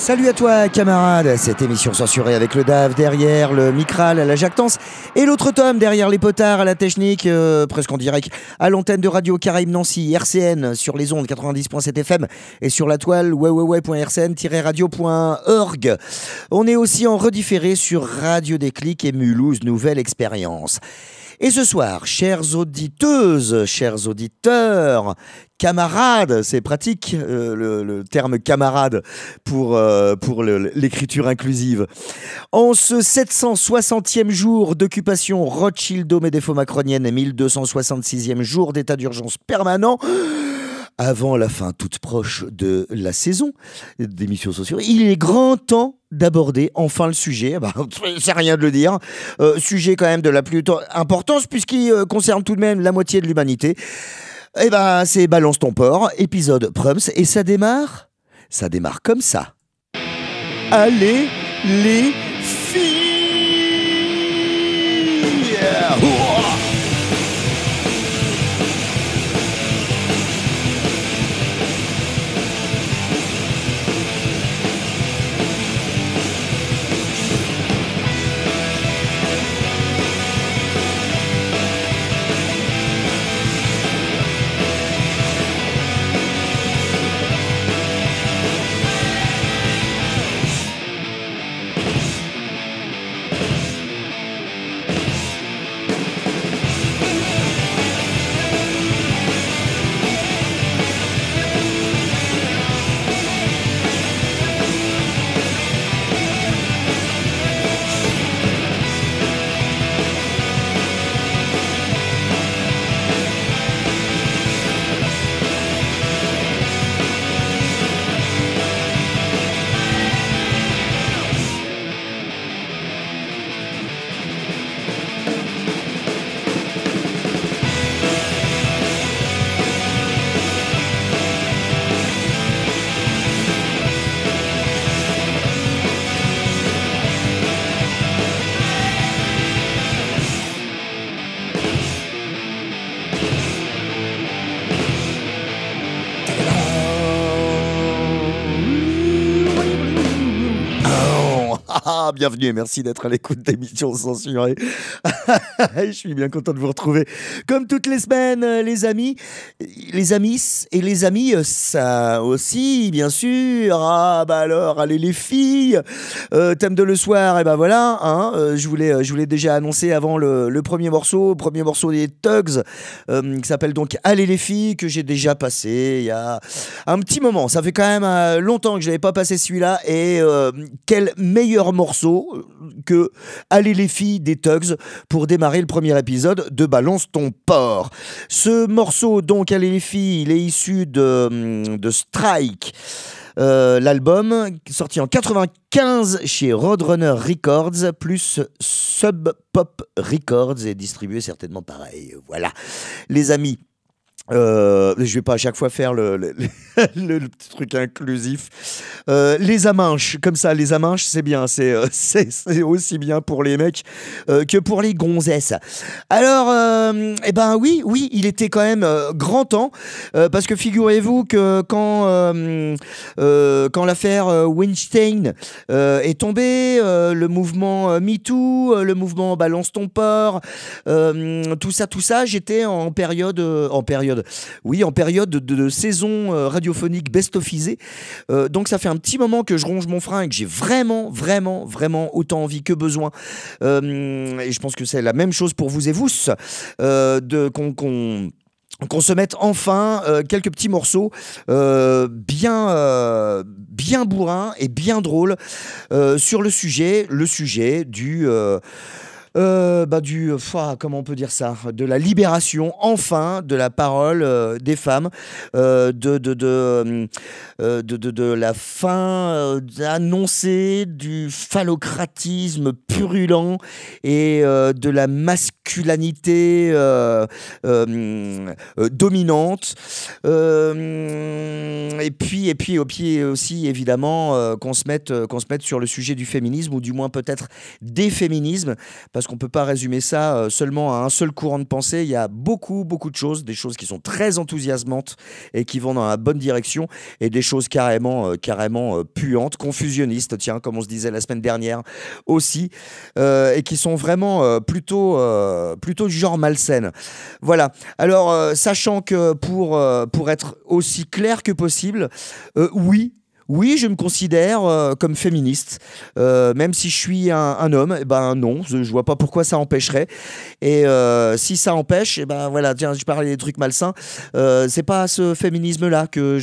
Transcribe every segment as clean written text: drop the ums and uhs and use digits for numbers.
Salut à toi camarade, cette émission censurée avec le DAF derrière, le Micral à la jactance et l'autre tome derrière les potards à la technique, presque en direct à l'antenne de Radio Caraïbes Nancy, RCN sur les ondes 90.7 FM et sur la toile www.rcn-radio.org. On est aussi en redifféré sur Radio Déclic et Mulhouse Nouvelle Expérience. Et ce soir, chères auditeuses, chers auditeurs, camarades, c'est pratique le terme camarade pour l'écriture inclusive. En ce 760e jour d'occupation Rothschildome et défaut macronienne et 1266e jour d'état d'urgence permanent, avant la fin toute proche de la saison d'émissions sociales, il est grand temps d'aborder enfin le sujet, c'est rien de le dire, sujet quand même de la plus importance puisqu'il concerne tout de même la moitié de l'humanité. C'est Balance ton porc, épisode Prums, et ça démarre comme ça. Allez les filles! Bienvenue et merci d'être à l'écoute d'émissions censurées. Je suis bien content de vous retrouver. Comme toutes les semaines, les amis et les amis, ça aussi, bien sûr. Alors, allez les filles. Thème de le soir, voilà. Je voulais déjà annoncer avant le premier morceau des Tugs, qui s'appelle donc Allez les filles, que j'ai déjà passé il y a un petit moment. Ça fait quand même longtemps que je n'avais pas passé celui-là et quel meilleur morceau que Allez les filles des Tugs pour démarrer le premier épisode de Balance ton porc. Ce morceau, donc Allez les filles, il est issu de Strike, l'album sorti en 95 chez Roadrunner Records plus Sub Pop Records et distribué certainement pareil. Voilà, les amis. Je vais pas à chaque fois faire le petit truc inclusif. Les amanches, comme ça, les amanches, c'est bien, c'est aussi bien pour les mecs que pour les gonzesses. Alors, oui, il était quand même grand temps parce que figurez-vous que quand l'affaire Weinstein est tombée, le mouvement MeToo, le mouvement Balance ton porc, tout ça, j'étais en période de saison radiophonique best-ofisée. Donc ça fait un petit moment que je ronge mon frein et que j'ai vraiment autant envie que besoin. Et je pense que c'est la même chose pour vous et vous, qu'on se mette enfin quelques petits morceaux bien bourrins et bien drôles sur le sujet comment on peut dire ça, de la libération enfin de la parole des femmes, de la fin annoncée du phallocratisme purulent et de la masculinité dominante, et puis aussi évidemment qu'on se mette sur le sujet du féminisme, ou du moins peut-être des féminismes, parce qu'on peut pas résumer ça seulement à un seul courant de pensée. Il y a beaucoup, beaucoup de choses, des choses qui sont très enthousiasmantes et qui vont dans la bonne direction, et des choses carrément puantes, confusionnistes, tiens, comme on se disait la semaine dernière aussi, et qui sont vraiment plutôt du genre malsaines. Voilà. Alors, sachant que pour être aussi clair que possible, oui. Oui, je me considère comme féministe, même si je suis un homme. Eh ben non, je vois pas pourquoi ça empêcherait. Et si ça empêche, eh ben voilà, tiens, je parlais des trucs malsains. C'est pas à ce féminisme-là que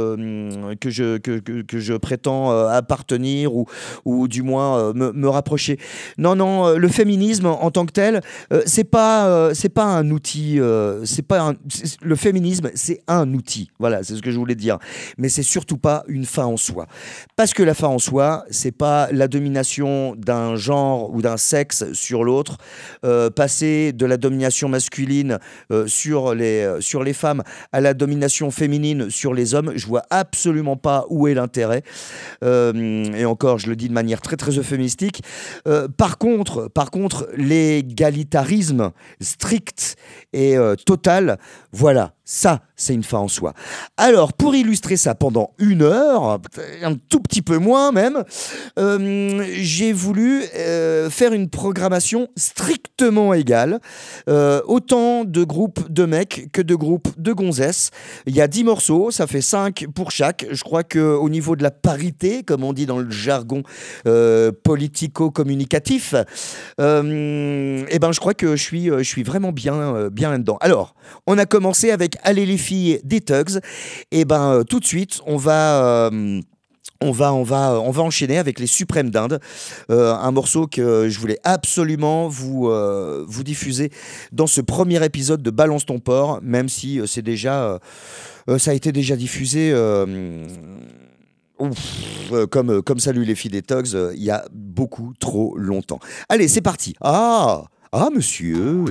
je prétends appartenir, ou du moins me rapprocher. Non, non, le féminisme en tant que tel, c'est pas un outil. Le féminisme, c'est un outil. Voilà, c'est ce que je voulais dire. Mais c'est surtout pas une fin en soi. Parce que la fin en soi, c'est pas la domination d'un genre ou d'un sexe sur l'autre, passer de la domination masculine sur les femmes à la domination féminine sur les hommes. Je vois absolument pas où est l'intérêt. Et encore, je le dis de manière très très euphémistique. Par contre, l'égalitarisme strict et total, voilà. Ça, c'est une fin en soi. Alors, pour illustrer ça pendant 1 heure, un tout petit peu moins même, j'ai voulu faire une programmation strictement égale. Autant de groupes de mecs que de groupes de gonzesses. Il y a 10 morceaux, ça fait 5 pour chaque. Je crois qu'au niveau de la parité, comme on dit dans le jargon politico-communicatif, je crois que je suis vraiment bien là-dedans. Alors, on a commencé avec Allez les filles des Tugs. Et tout de suite, on va enchaîner avec les Suprêmes d'Inde, un morceau que je voulais absolument vous diffuser dans ce premier épisode de Balance ton porc, même si ça a été déjà diffusé comme Salut les filles des Tugs il y a beaucoup trop longtemps. Allez, c'est parti. Monsieur.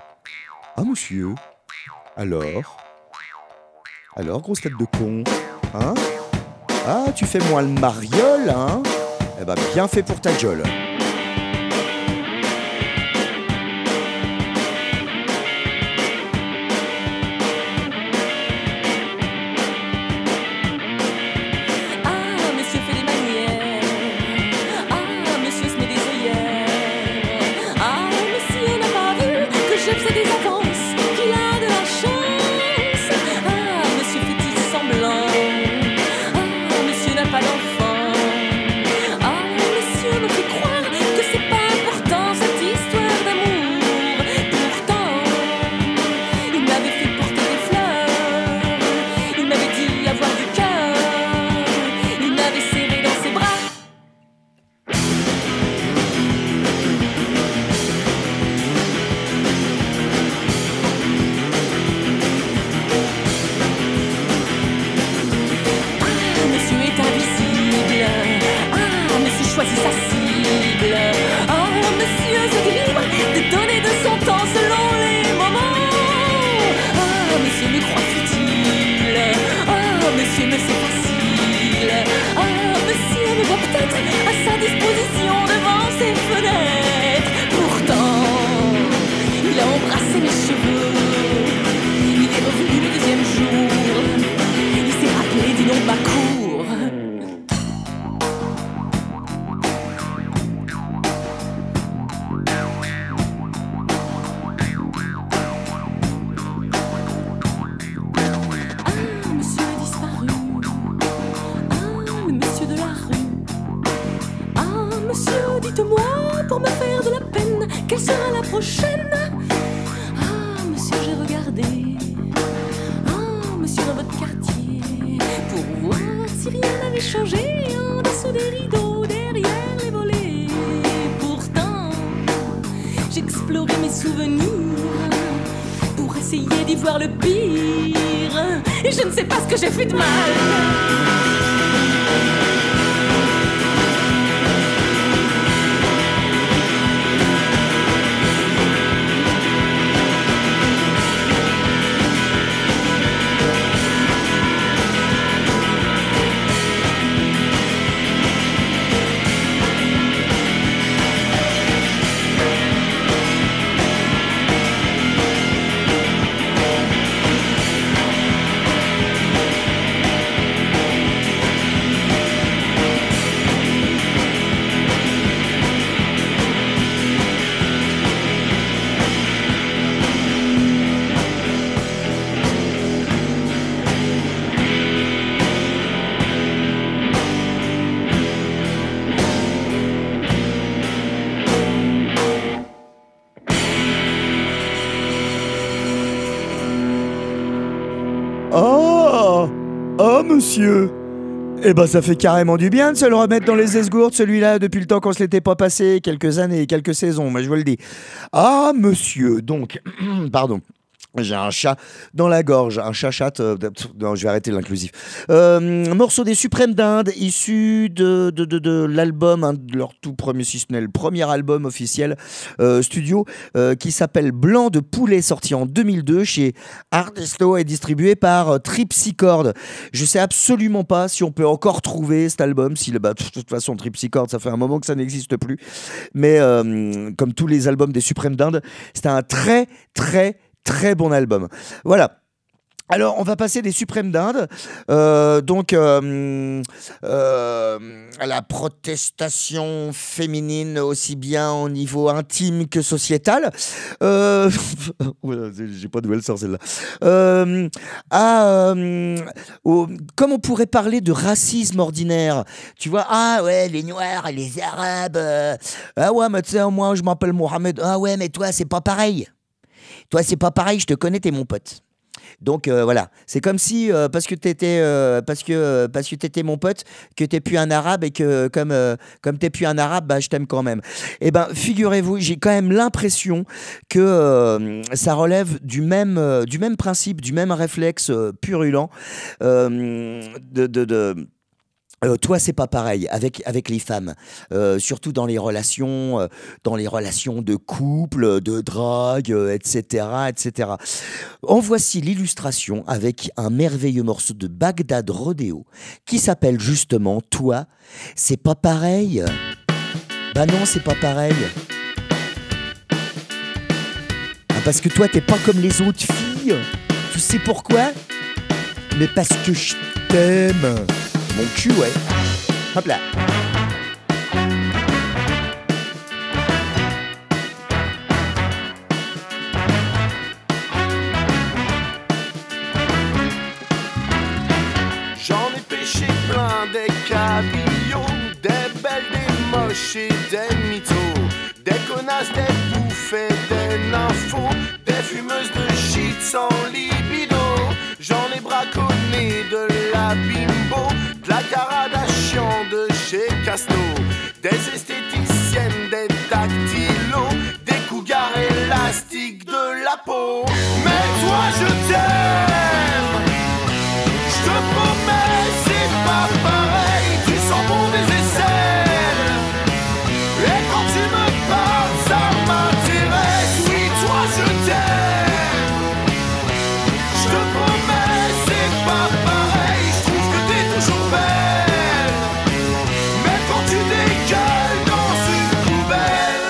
Alors, grosse tête de con, hein? Ah, tu fais moins le mariole, hein? Eh ben, bien fait pour ta gueule. Monsieur fait des manières. Monsieur se met des œillères. Monsieur n'a pas vu que je faisais des avances, qu'il a de la chance. Monsieur fait-il semblant. Monsieur n'a pas d'enfant. Monsieur me fait croire que c'est pas important cette histoire d'amour. Pourtant, il m'avait fait porter des fleurs. Il m'avait dit avoir du cœur. Il m'avait serré dans ses bras. Monsieur est invisible. Monsieur choisit sa cible. Monsieur se dit libre de donner de son temps selon les moments. Monsieur me croit futile. Monsieur me sait facile. Monsieur me voit peut-être à sa disposition devant ses fenêtres. Pourtant, il a embrassé mes cheveux. Il est revenu le deuxième jour. Il s'est rappelé du nom de ma cour. Monsieur a disparu. Le monsieur de la rue. Monsieur, dites-moi pour me faire de la peine, quelle sera la prochaine? Monsieur, j'ai regardé. Monsieur, dans votre quartier, pour voir si rien n'avait changé en dessous des rideaux, derrière les volets. Pourtant, j'explorais mes souvenirs pour essayer d'y voir le pire. Et je ne sais pas ce que j'ai fait de mal. monsieur. Eh ben, ça fait carrément du bien de se le remettre dans les esgourdes, celui-là, depuis le temps qu'on se l'était pas passé, quelques années, quelques saisons, moi je vous le dis. Ah, monsieur, donc, pardon. J'ai un chat dans la gorge, un chat-chat. Non, je vais arrêter l'inclusif. Morceau des Suprêmes d'Inde, issu de l'album, de leur tout premier, si ce n'est le premier album officiel studio, qui s'appelle Blanc de Poulet, sorti en 2002 chez Artisto et distribué par Tripsichord. Je sais absolument pas si on peut encore trouver cet album. Si, de toute façon, Tripsichord, ça fait un moment que ça n'existe plus. Mais comme tous les albums des Suprêmes d'Inde, c'était un très bon album. Voilà. Alors, on va passer des Suprêmes d'Inde, à la protestation féminine aussi bien au niveau intime que sociétal. J'ai pas de nouvelle sur celle-là. Comme on pourrait parler de racisme ordinaire, tu vois, ah ouais, les Noirs, les Arabes, ah ouais, mais tu sais, moi je m'appelle Mohamed, ah ouais, mais toi c'est pas pareil. Toi, c'est pas pareil, je te connais, t'es mon pote. Donc voilà, c'est comme si parce que t'étais mon pote, que t'es plus un arabe et que comme t'es plus un arabe, bah je t'aime quand même. Et ben figurez-vous, j'ai quand même l'impression que ça relève du même principe, du même réflexe purulent toi, c'est pas pareil avec les femmes, surtout dans les relations de couple, de drague, etc., etc. En voici l'illustration avec un merveilleux morceau de Bagdad Rodeo qui s'appelle justement Toi, c'est pas pareil. Bah non, c'est pas pareil. Ah, parce que toi, t'es pas comme les autres filles. Tu sais pourquoi? Mais parce que je t'aime. Mon cul, ouais. Hop là. J'en ai pêché plein des cabillaud, des belles, des moches et des mythos, des connasses, des bouffées, des nymphos, des fumeuses de shit sans libido. J'en ai braconné de la bimbo, de la Kardashian de chez Casto, des esthéticiennes, des dactylos, des cougars élastiques de la peau. Mais toi je t'aime, je te promets c'est pas pareil, tu sens bon des aisselles, et quand tu me parles ça m'intéresse. Oui toi je t'aime, je te promets c'est pas pareil, je trouve que t'es toujours belle, mais quand tu dégueules dans une poubelle.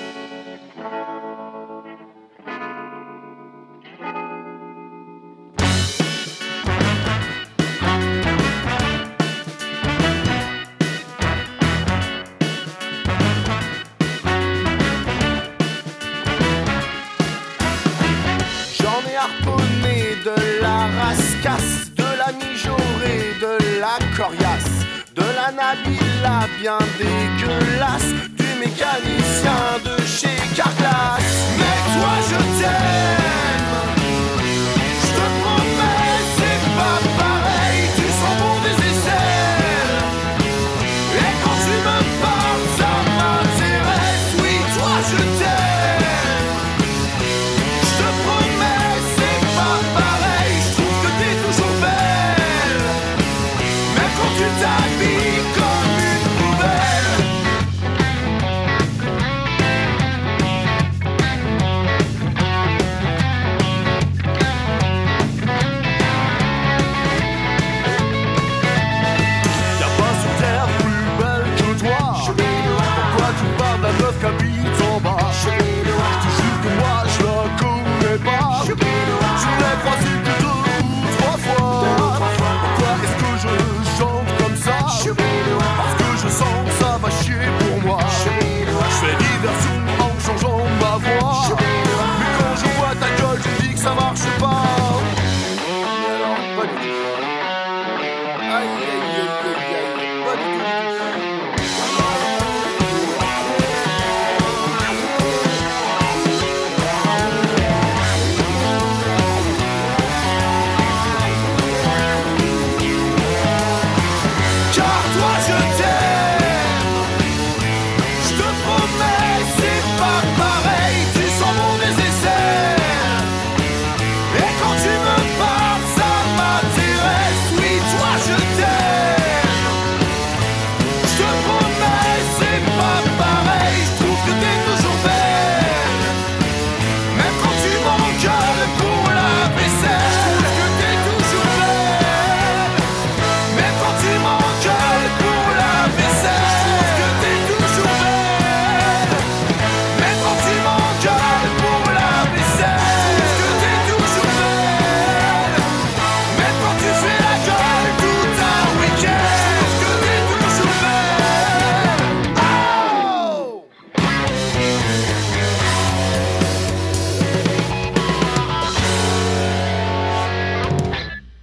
J'en ai harponné de la rascasse, de la mijaurée, de la coriace, de la Nabila bien dégueulasse, du mécanicien de chez Carglass. Mais toi je t'aime, je te promets c'est pas pareil, tu sens bon des aisselles, et quand tu me parles ça m'intéresse. Oui toi je t'aime, je te promets c'est pas pareil, je trouve que t'es toujours belle, mais quand tu t'habilles comme une poubelle.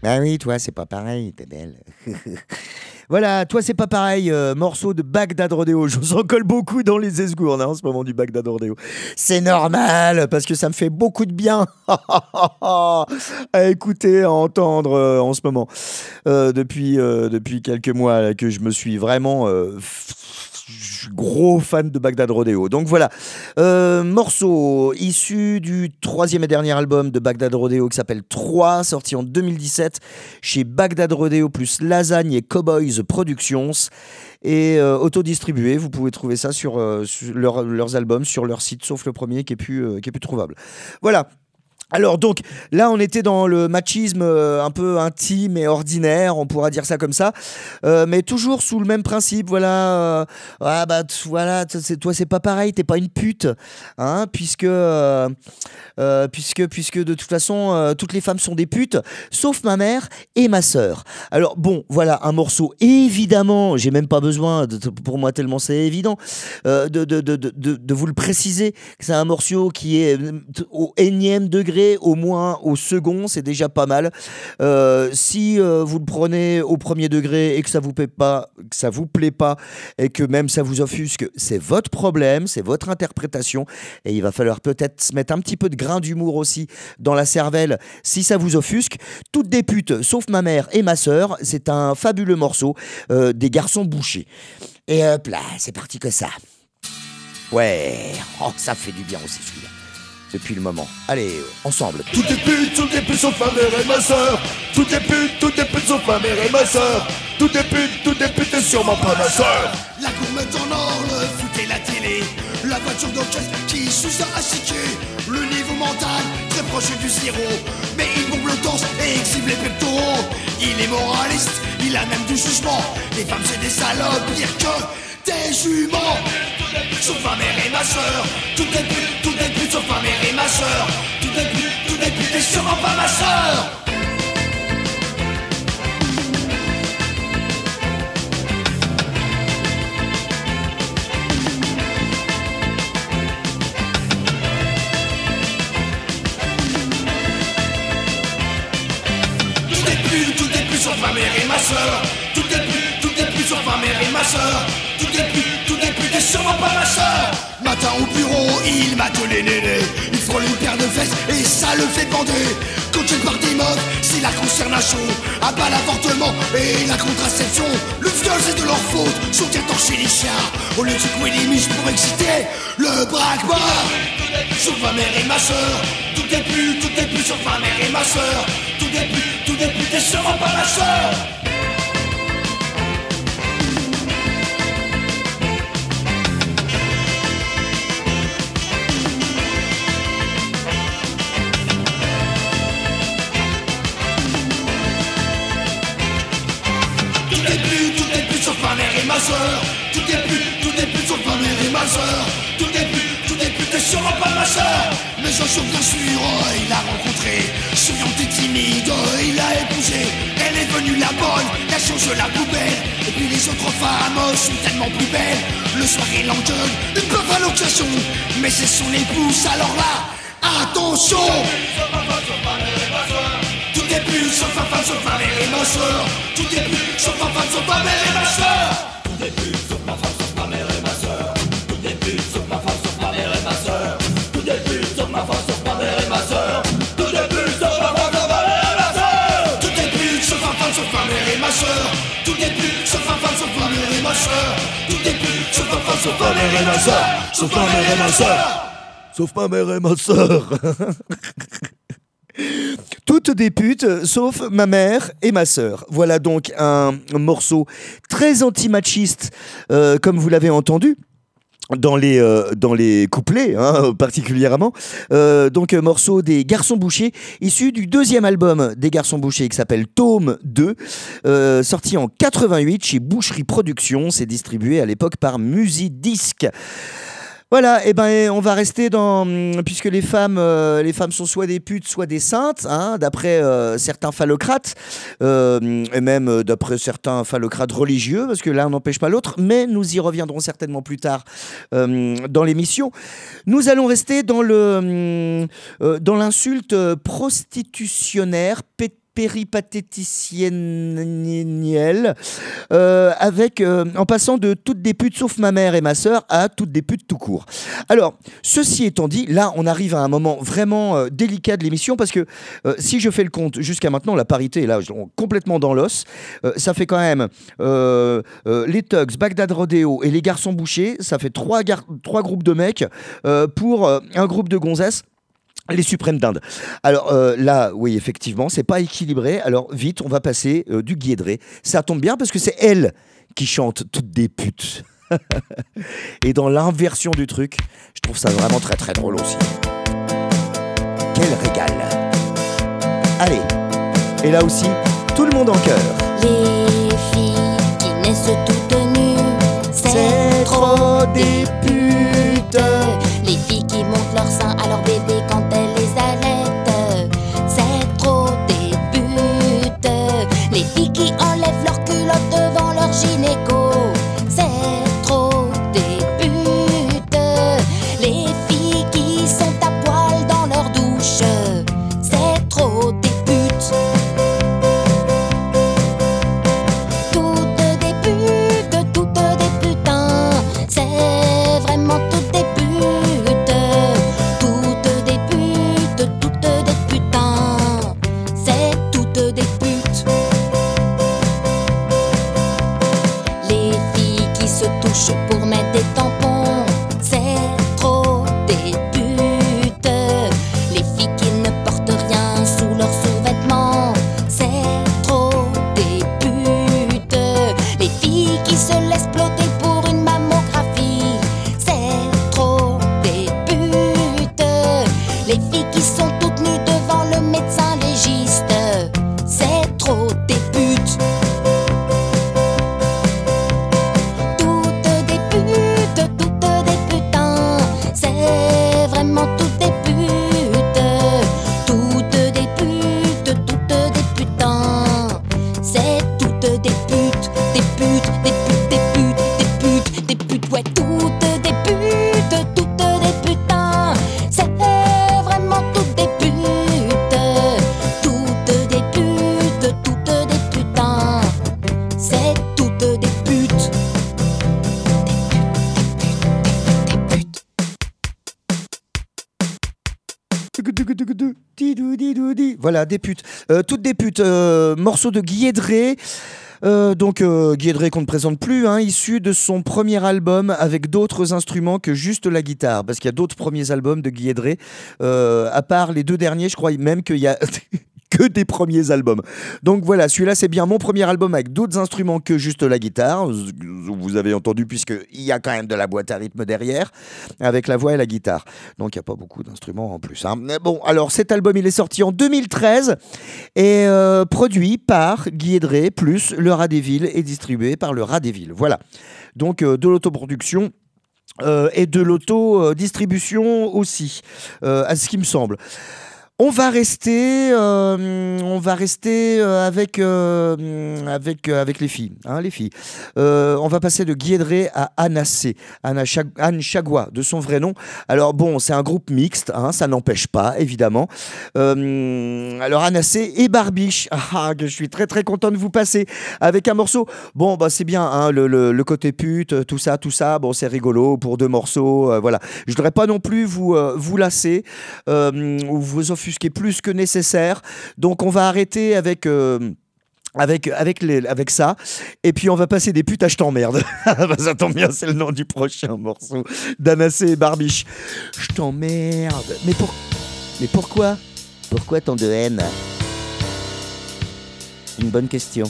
Ah oui, toi, c'est pas pareil, t'es belle. Voilà, toi, c'est pas pareil. Morceau de Bagdad Rodeo. Je vous en colle beaucoup dans les esgourdes en ce moment du Bagdad Rodeo. C'est normal, parce que ça me fait beaucoup de bien à écouter, à entendre en ce moment. Depuis quelques mois là, que je me suis vraiment... je suis gros fan de Bagdad Rodeo. Donc voilà, morceau issu du troisième et dernier album de Bagdad Rodeo qui s'appelle 3, sorti en 2017 chez Bagdad Rodeo plus Lasagne et Cowboys Productions et autodistribué. Vous pouvez trouver ça sur leurs albums, sur leur site, sauf le premier qui est plus trouvable. Voilà. Alors donc là on était dans le machisme un peu intime et ordinaire, on pourra dire ça comme ça, mais toujours sous le même principe. Voilà, voilà, toi c'est pas pareil, t'es pas une pute, hein, puisque de toute façon toutes les femmes sont des putes, sauf ma mère et ma sœur. Alors bon, voilà un morceau évidemment, j'ai même pas besoin pour moi tellement c'est évident de vous le préciser que c'est un morceau qui est au énième degré. Au moins au second, c'est déjà pas mal. Si vous le prenez au premier degré et que ça vous plaît pas, et que même ça vous offusque, c'est votre problème, c'est votre interprétation, et il va falloir peut-être se mettre un petit peu de grain d'humour aussi dans la cervelle si ça vous offusque. Toutes des putes, sauf ma mère et ma sœur. C'est un fabuleux morceau des Garçons Bouchés. Et hop là, c'est parti que ça. Ouais, oh, ça fait du bien aussi celui-là. Depuis le moment. Allez, ensemble. Toutes les putes sauf ma mère et ma sœur. Toutes les putes sauf ma mère et ma sœur. Toutes les putes et sûrement pas ma sœur. La gourmette en or, le foot et la télé. La voiture d'orchestre qui suce à chiquer. Le niveau mental très proche du zéro. Mais il bombe le torse et exhibe les pectoraux. Il est moraliste, il a même du jugement. Les femmes c'est des salopes, pire que des juments. Sauf ma mère et ma sœur. Toutes les putes sauf ma mère et ma sœur. Toutes les putes et sûrement pas ma sœur. Toutes les putes sauf ma mère et ma sœur. Toutes les putes sauf ma mère et ma sœur. Toutes les putes et sûrement pas ma sœur. Matin au bureau, il mate les nénés. Il frôle une paire de fesses et ça le fait bander. Coaché par des meufs, c'est la consternation. À bas l'avortement et la contraception. Le viol c'est de leur faute, soutien torcher les chiens. Au lieu de secouer les miches pour exciter le braque-bar. Sauf ma mère et ma sœur. Toutes les putes sauf ma mère et ma sœur. Toutes les putes et sûrement pas ma sœur. Ma soeur, toutes les putes sauf ma mère et ma soeur. Toutes les putes et sûrement pas ma soeur. Mais un jour bien sûr, il a rencontré, souriante et timide, il a épousé. Elle est devenue la bonne, la chose de la poubelle. Et puis les autres femmes sont tellement plus belles. Le soir il engueule, une preuve à l'occasion. Mais c'est son épouse, alors là, attention. Toutes les putes sauf ma femme, sauf ma mère et ma soeur. Toutes les putes sauf ma femme, sauf ma mère et ma soeur. Toutes les putes sauf ma femme, sauf ma mère et ma sœur. Toutes les putes sauf ma femme, sauf ma mère et ma sœur. Toutes les putes sauf ma femme, sauf ma mère et ma sœur. Toutes les putes sauf ma femme, sauf ma mère et ma sœur. Toutes les putes sauf ma femme, sauf ma mère et ma sœur. Toutes les putes sauf ma femme, sauf ma mère et ma sœur. Toutes les putes sauf ma femme, sauf ma mère et ma sœur. Sauf ma mère et ma sœur. Sauf ma mère et ma sœur. Toutes des putes, sauf ma mère et ma sœur. Voilà donc un morceau très anti-machiste, comme vous l'avez entendu. Dans les couplets, hein, particulièrement. Donc, morceau des Garçons Bouchés, issu du deuxième album des Garçons Bouchés, qui s'appelle Tome 2, sorti en 88 chez Boucherie Productions. C'est distribué à l'époque par Musidisc. Voilà, et ben on va rester dans, puisque les femmes sont soit des putes, soit des saintes, hein, d'après certains phallocrates, et même d'après certains phallocrates religieux, parce que l'un n'empêche pas l'autre, mais nous y reviendrons certainement plus tard dans l'émission. Nous allons rester dans l'insulte prostitutionnaire, péripatéticienne, en passant de toutes des putes sauf ma mère et ma sœur à toutes des putes tout court. Alors, ceci étant dit, là, on arrive à un moment vraiment délicat de l'émission parce que si je fais le compte jusqu'à maintenant, la parité est là, complètement dans l'os. Ça fait quand même les Tugs, Bagdad Rodeo et les Garçons Bouchés. Ça fait trois groupes de mecs pour un groupe de gonzesses. Les Suprêmes d'Inde. Alors là, oui, effectivement, c'est pas équilibré. Alors vite, on va passer du Guédré. Ça tombe bien parce que c'est elle qui chante toutes des putes. Et dans l'inversion du truc, je trouve ça vraiment très très drôle aussi. Quel régal. Allez, et là aussi, tout le monde en chœur. Les filles qui naissent toutes nues, C'est trop des putes. Les filles qui montent leur sein à leur bébé quand elles les allaitent, c'est trop des putes. Les filles qui enlèvent leur culotte devant leur gynéco, c'est trop des putes. Les filles qui sont à poil dans leur douche, c'est trop des putes. Toutes des putes, toutes des putains, c'est vraiment toutes des putes. Toutes des putes, toutes des putains, c'est toutes des putes. Les filles qui se touchent pour mettre des tampons, c'est trop des putes. Les filles qui ne portent rien sous leurs sous-vêtements, c'est trop des putes. Les filles qui se laissent ploter pour une mammographie, c'est trop des putes. Les filles qui sont toutes nues devant le médecin légiste, c'est trop des putes. Toutes des putes, toutes des putains, c'est vraiment toutes des putes. Toutes des putes, toutes des putains, c'est toutes des putes. Des putes, des putes, des putes, des putes, des putes, ouais, toutes des putes, toutes des putains, c'est vraiment toutes des putes. Toutes des putes, toutes des putains, c'est toutes des putes. Voilà, des putes. Toutes des putes. Morceau de Guédré. Guédré qu'on ne présente plus, issu de son premier album avec d'autres instruments que juste la guitare. Parce qu'il y a d'autres premiers albums de Guédré. À part les deux derniers, je crois même qu'il y a que des premiers albums. Donc voilà, celui-là c'est bien mon premier album avec d'autres instruments que juste la guitare. Vous avez entendu puisqu'il y a quand même de la boîte à rythme derrière, avec la voix et la guitare. Donc il n'y a pas beaucoup d'instruments en plus. Mais bon, alors cet album il est sorti en 2013 et produit par Guédré plus le Rat des Villes et distribué par le Rat des Villes. Voilà, donc de l'autoproduction. Et de l'auto-distribution aussi, à ce qui me semble. On va rester avec les filles. Les filles. On va passer de Guédré à Anacé. Anne Chagua, de son vrai nom. Alors bon, c'est un groupe mixte, ça n'empêche pas, évidemment. Alors Anacé et Barbiche. Que je suis très très content de vous passer avec un morceau. Bon, c'est bien, le côté pute, tout ça. Bon, c'est rigolo pour deux morceaux. Voilà. Je voudrais pas non plus vous lasser ou vous offusquer plus que nécessaire. Donc on va arrêter avec ça, et puis on va passer des putes à je t'emmerde. Ça tombe bien, c'est le nom du prochain morceau d'Anacé et Barbiche. Je t'emmerde. Mais pourquoi tant de haine? Une bonne question.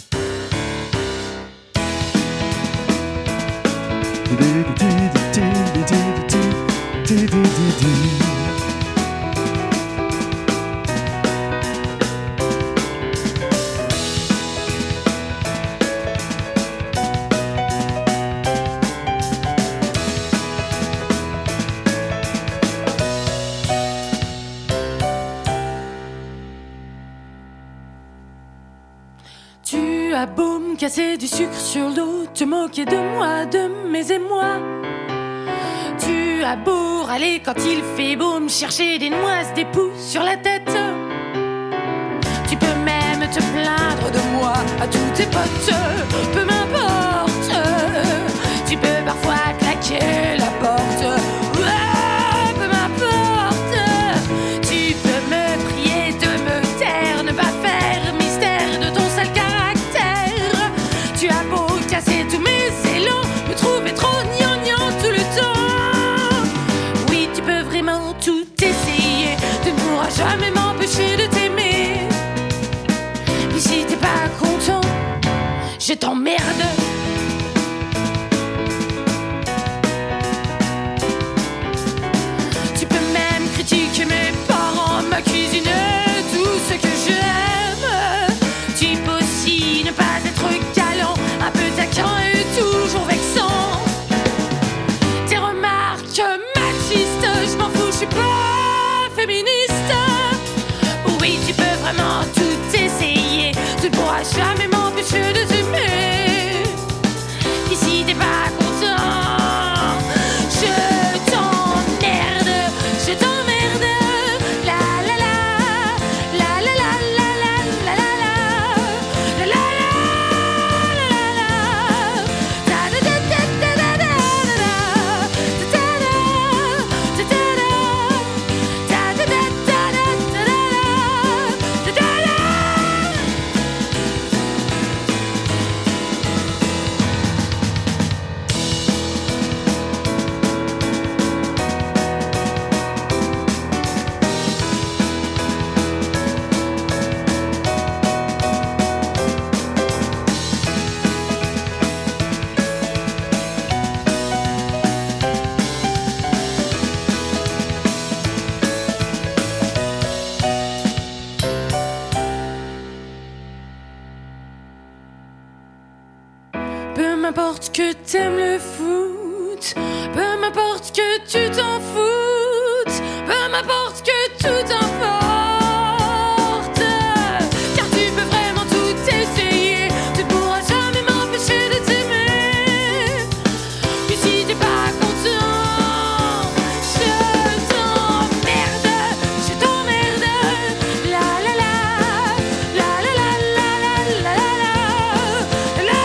Tu as beau me casser du sucre sur le dos, te moquer de moi, de mes émois. Tu as beau râler quand il fait beau, me chercher des noises, des poux sur la tête. Tu peux même te plaindre de moi à tous tes potes, peu m'importe. Tu peux parfois claquer la porte, ouais, peu m'importe. Tu peux me prier de me taire, ne pas faire mystère de ton sale caractère. Tu as beau casser tous mes élans, me trouver trop gnangnan tout le temps. Oui, tu peux vraiment tout essayer, tu ne pourras jamais m'empêcher de t'aimer. Puis si t'es pas content, je t'emmerde. Tu peux même critiquer mes parents, ma cuisine et tout ce que j'aime. Tu peux aussi ne pas être galant, un peu taquin et toujours vexant. Tes remarques machistes, je m'en fous, je suis pas féministe. Oui, tu peux vraiment tout essayer, tu ne pourras jamais m'empêcher de t'aimer. Et si t'es pas content, je t'emmerde, je t'emmerde. La la la, la la la la la la la la la la Peu m'importe que t'aimes le foot, peu m'importe que tu t'en foutes, peu m'importe que tout importe. Car tu peux vraiment tout essayer, tu ne pourras jamais m'empêcher de t'aimer. Puis si t'es pas content, je t'emmerde, je t'emmerde. La la la, la la la la la la la la la.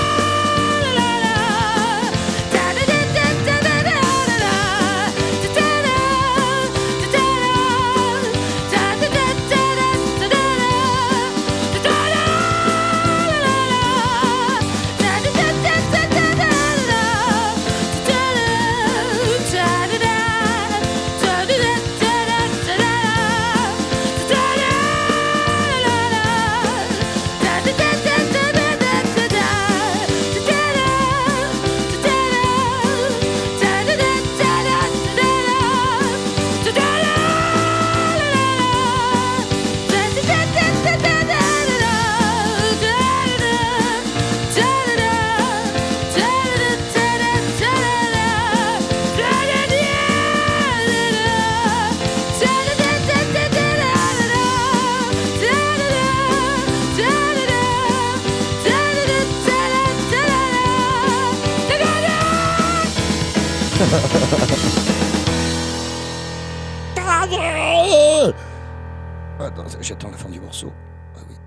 Attends, j'attends la fin du morceau. Ah oui.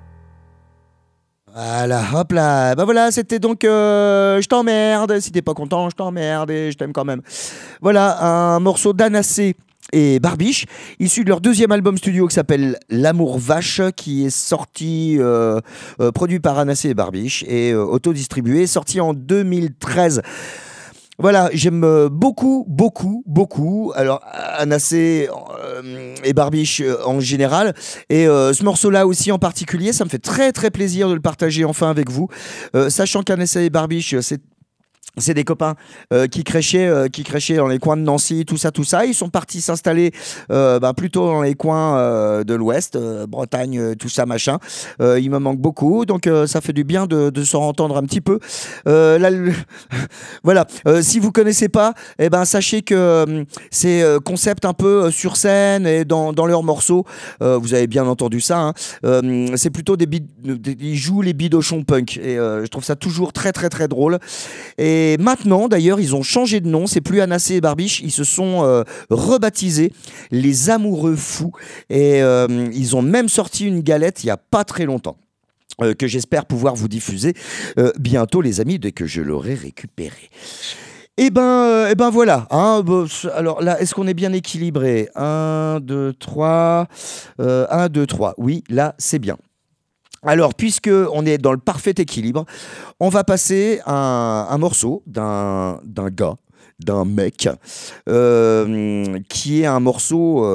Voilà, hop là. Bah voilà, c'était donc Je t'emmerde. Si t'es pas content, je t'emmerde et je t'aime quand même. Voilà, un morceau d'Anacé et Barbiche, issu de leur deuxième album studio qui s'appelle L'amour vache, qui est sorti, produit par Anacé et Barbiche et autodistribué, sorti en 2013. Voilà, j'aime beaucoup, beaucoup, beaucoup. Alors, Anacé et Barbiche en général. Et ce morceau-là aussi en particulier, ça me fait très, très plaisir de le partager enfin avec vous. Sachant qu'Anacé et Barbiche, c'est des copains qui créchaient dans les coins de Nancy, tout ça. Ils sont partis s'installer plutôt dans les coins de l'Ouest, Bretagne, tout ça, machin. Il me manque beaucoup, donc ça fait du bien de s'en entendre un petit peu. Là, voilà. Si vous connaissez pas, sachez que c'est concept un peu sur scène et dans leurs morceaux. Vous avez bien entendu ça. Hein. C'est plutôt ils jouent les bidochons punk et je trouve ça toujours très très très drôle. Et Et maintenant, d'ailleurs, ils ont changé de nom. C'est plus Anassé et Barbiche. Ils se sont rebaptisés les Amoureux Fous. Et ils ont même sorti une galette il n'y a pas très longtemps. Que j'espère pouvoir vous diffuser bientôt, les amis, dès que je l'aurai récupéré. Eh ben voilà. Hein, alors là, est-ce qu'on est bien équilibré ? 1, 2, 3. 1, 2, 3. Oui, là, c'est bien. Alors, puisque on est dans le parfait équilibre, on va passer à un morceau d'un gars, d'un mec, qui est un morceau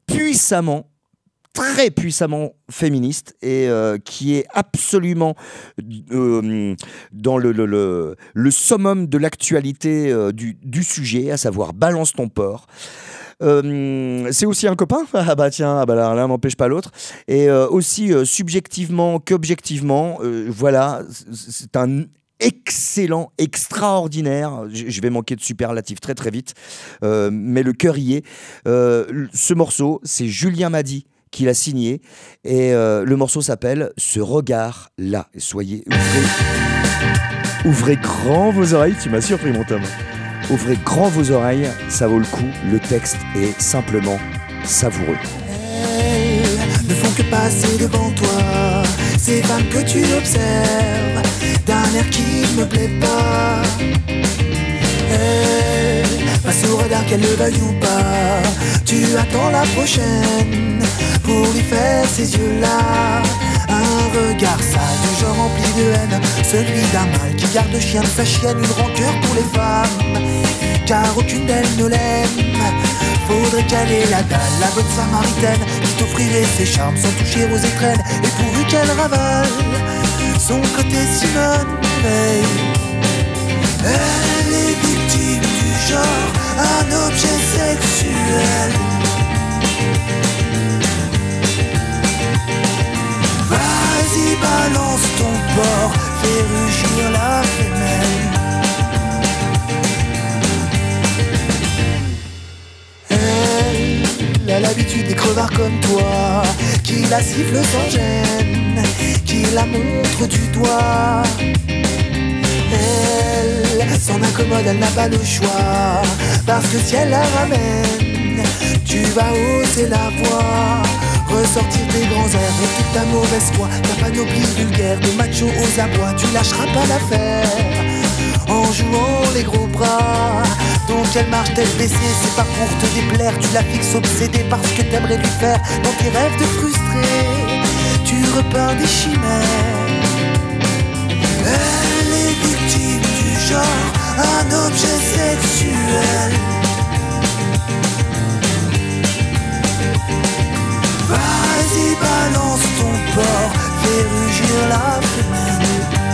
très puissamment féministe et qui est absolument dans le summum de l'actualité du sujet, à savoir Balance ton porc. C'est aussi un copain. Ah bah tiens, l'un n'empêche pas l'autre. Et aussi subjectivement qu'objectivement, voilà, c'est un excellent, extraordinaire. Je vais manquer de superlatifs très très vite, mais le cœur y est. Ce morceau, c'est Julien Mady qui l'a signé, et le morceau s'appelle Ce regard-là. Soyez, ouvrez grand vos oreilles. Tu m'as surpris, mon Tom. Ouvrez grand vos oreilles, ça vaut le coup. Le texte est simplement savoureux. Elles ne font que passer devant toi, ces femmes que tu observes d'un air qui ne me plaît pas. Elles passent au regard, qu'elle le veuille ou pas. Tu attends la prochaine pour lui faire ces yeux-là. Un regard sale, du genre rempli de haine, celui d'un mâle qui garde chien de sa chienne, une rancœur pour les femmes, car aucune d'elles ne l'aime. Faudrait qu'elle ait la dalle, la bonne samaritaine, qui t'offrirait ses charmes sans toucher aux étrennes, et pourvu qu'elle ravale son côté Simone Veil. Elle est victime du genre, un objet sexuel. Vas-y, balance ton porc, fais rugir la femelle. Elle a l'habitude des crevards comme toi, qui la siffle sans gêne, qui la montre du doigt. Elle s'en accommode, elle n'a pas le choix, parce que si elle la ramène, tu vas hausser la voix, ressortir tes grands airs et toute ta mauvaise foi, ta panoplie vulgaire de machos aux abois. Tu lâcheras pas l'affaire en jouant les gros bras. Donc elle marche tête baissée, c'est pas pour te déplaire. Tu la fixes obsédée parce que t'aimerais lui faire dans tes rêves de frustré. Tu repeins des chimères. Elle est victime du genre, un objet sexuel. Vas-y, balance ton porc, fais rugir la femelle.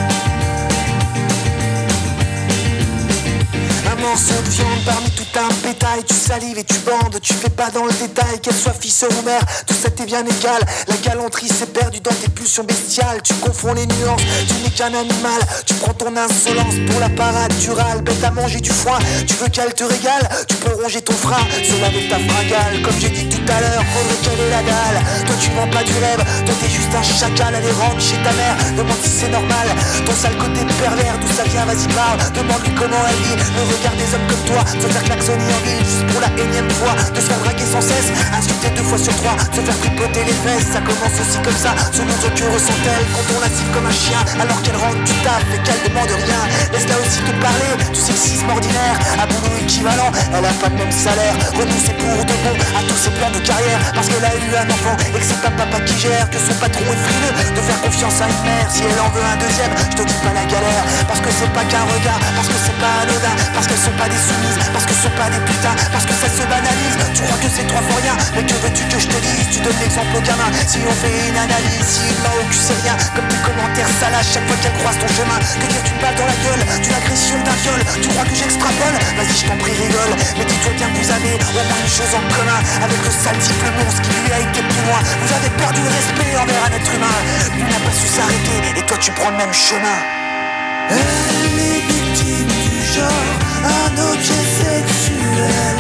Un morceau de viande parmi tout un bétail. Tu salives et tu bandes, tu fais pas dans le détail. Qu'elle soit fille, sœur ou mère, tout ça t'est bien égal. La galanterie s'est perdue dans tes pulsions bestiales. Tu confonds les nuances, tu n'es qu'un animal. Tu prends ton insolence pour la parade, tu râles. Bête à manger du foin, tu veux qu'elle te régale. Tu peux ronger ton frein, seul avec ta fringale. Comme j'ai dit tout à l'heure, faudrait qu'elle ait la dalle. Toi tu vends pas du rêve, toi t'es juste un chacal. Allez rentre chez ta mère, demande si c'est normal. Ton sale côté pervers, d'où ça vient, vas-y parle. Demande-lui comment elle vit, le regard des hommes comme toi, se faire klaxonner en ville juste pour la énième fois, de se faire draguer sans cesse, insulter 2 fois sur 3, se faire tripoter les fesses. Ça commence aussi comme ça, selon ce que ressent-elle quand on la siffle comme un chien, alors qu'elle rentre du taf et qu'elle demande rien. Laisse-la aussi te parler du sexisme ordinaire, à boulot équivalent, elle a pas le même salaire. Renoncer pour de bon à tous ses plans de carrière, parce qu'elle a eu un enfant et que c'est un papa qui gère, que son patron est frileux de faire confiance à une mère. Si elle en veut un deuxième, je te dis pas la galère, parce que c'est pas qu'un regard, parce que c'est pas anodin, parce qu'elles sont pas des soumises, parce que ce sont pas des putains, parce que ça se banalise. Tu crois que c'est 3 fois rien, mais que veux-tu que je te dise? Tu donnes l'exemple au gamin, si on fait une analyse, si il m'a au cul c'est rien, comme tes commentaires salaces chaque fois qu'elle croise ton chemin. Que dire d'une balle dans la gueule, d'une agression, d'un viol? Tu crois que j'extrapole? Vas-y je t'en prie rigole, mais dis-toi bien que vous avez au moins une chose en commun avec le sale type, le monstre qui lui a été plus loin. Vous avez perdu le respect envers un être humain, lui n'a pas su s'arrêter et toi tu prends le même chemin. Elle est victime du genre, un objet sexuel.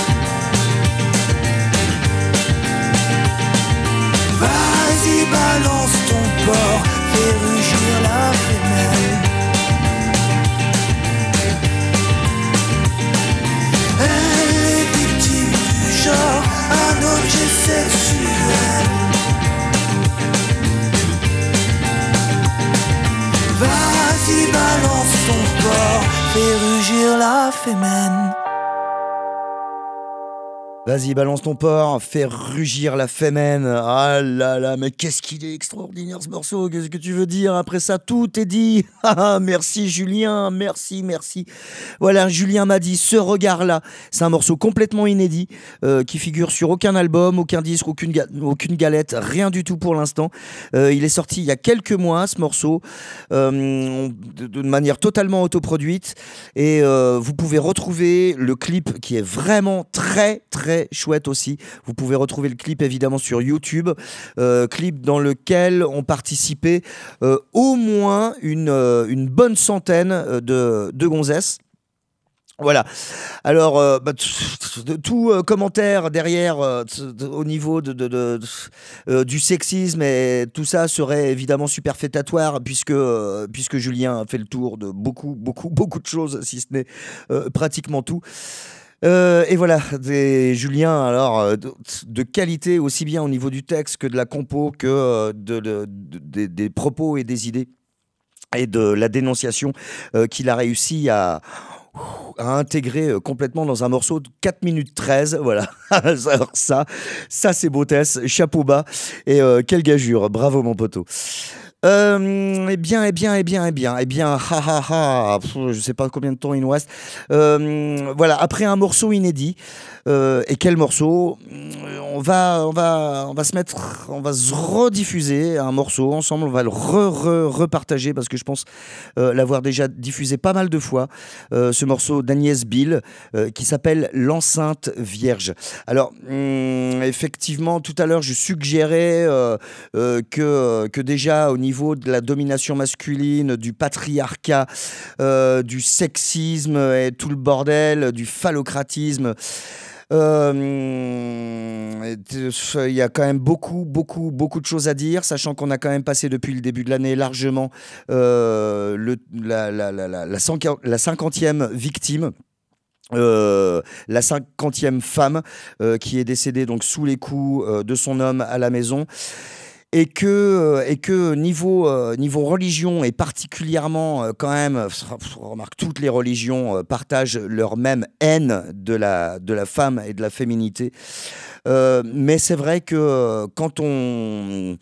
Vas-y, balance ton porc, fais rugir la femelle. fait rugir la fémène. Vas-y, balance ton porc, fais rugir la fémène. Ah là là, mais qu'est-ce qu'il est extraordinaire ce morceau. Qu'est-ce que tu veux dire? Après ça, tout est dit. Ah, merci Julien, merci. Voilà, Julien m'a dit ce regard-là. C'est un morceau complètement inédit qui figure sur aucun album, aucun disque, aucune galette, rien du tout pour l'instant. Il est sorti il y a quelques mois, ce morceau, de manière totalement autoproduite. Et vous pouvez retrouver le clip qui est vraiment très chouette aussi. Vous pouvez retrouver le clip évidemment sur YouTube, clip dans lequel ont participé au moins une bonne centaine de gonzesses. Voilà. Alors, tout commentaire derrière au niveau du sexisme et tout ça serait évidemment superfétatoire puisque Julien a fait le tour de beaucoup de choses, si ce n'est pratiquement tout. Et voilà, Julien, alors, de qualité aussi bien au niveau du texte que de la compo, que des propos et des idées et de la dénonciation qu'il a réussi à intégrer complètement dans un morceau de 4 minutes 13, voilà. Alors ça c'est beautesse, chapeau bas et quelle gageure, bravo mon poteau. Eh bien, je sais pas combien de temps il nous reste. Voilà, après un morceau inédit, et quel morceau? On va se rediffuser un morceau ensemble. On va le repartager parce que je pense l'avoir déjà diffusé pas mal de fois. Ce morceau d'Agnès Bill qui s'appelle L'enceinte vierge. Alors, effectivement, tout à l'heure, je suggérais que déjà au niveau de la domination masculine, du patriarcat, du sexisme et tout le bordel, du phallocratisme. Il y a quand même beaucoup de choses à dire, sachant qu'on a quand même passé depuis le début de l'année largement la 50e victime. La 50e femme qui est décédée donc sous les coups de son homme à la maison. Et que niveau religion et particulièrement quand même, on remarque toutes les religions partagent leur même haine de la femme et de la féminité. Mais c'est vrai que quand on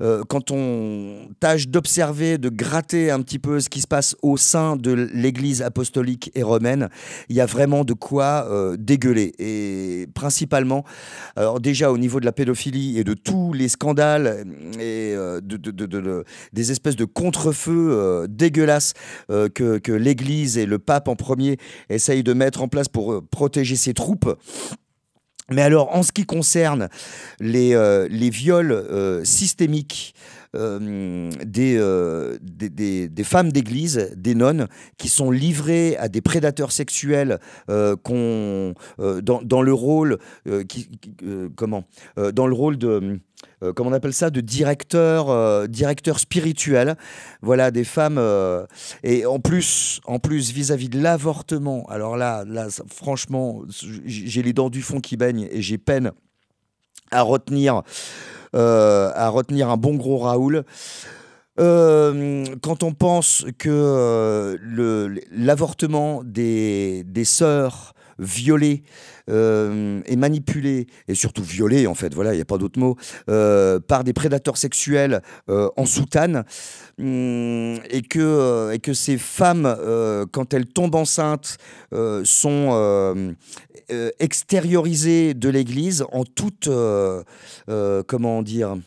tâche d'observer, de gratter un petit peu ce qui se passe au sein de l'Église apostolique et romaine, il y a vraiment de quoi dégueuler. Et principalement, alors déjà au niveau de la pédophilie et de tous les scandales et des espèces de contre-feux dégueulasses que l'Église et le pape en premier essayent de mettre en place pour protéger ses troupes. Mais alors, en ce qui concerne les viols systémiques des femmes d'église, des nonnes, qui sont livrées à des prédateurs sexuels dans le rôle dans le rôle de comment on appelle ça, de directeur spirituel, voilà, des femmes et en plus vis-à-vis de l'avortement. Alors là franchement, j'ai les dents du fond qui baignent et j'ai peine à retenir un bon gros Raoul. Quand on pense que l'avortement des sœurs violées et manipulées, et surtout violées en fait, voilà, il n'y a pas d'autre mot, par des prédateurs sexuels en soutane, et que ces femmes, quand elles tombent enceintes, sont extériorisées de l'Église en toute, comment dire,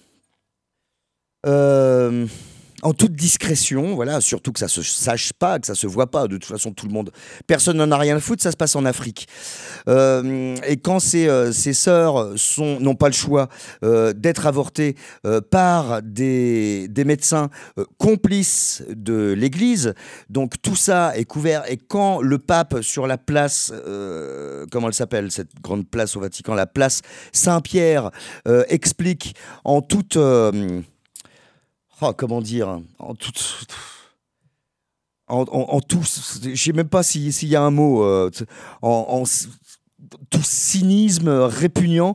en toute discrétion, voilà, surtout que ça se sache pas, que ça se voit pas. De toute façon, personne n'en a rien à foutre. Ça se passe en Afrique. Et quand ces sœurs n'ont pas le choix d'être avortées par des médecins complices de l'Église, donc tout ça est couvert. Et quand le pape sur la place, comment elle s'appelle cette grande place au Vatican, la place Saint-Pierre, explique en toute comment dire, en tout, je sais même pas s'il y a un mot, en tout cynisme répugnant,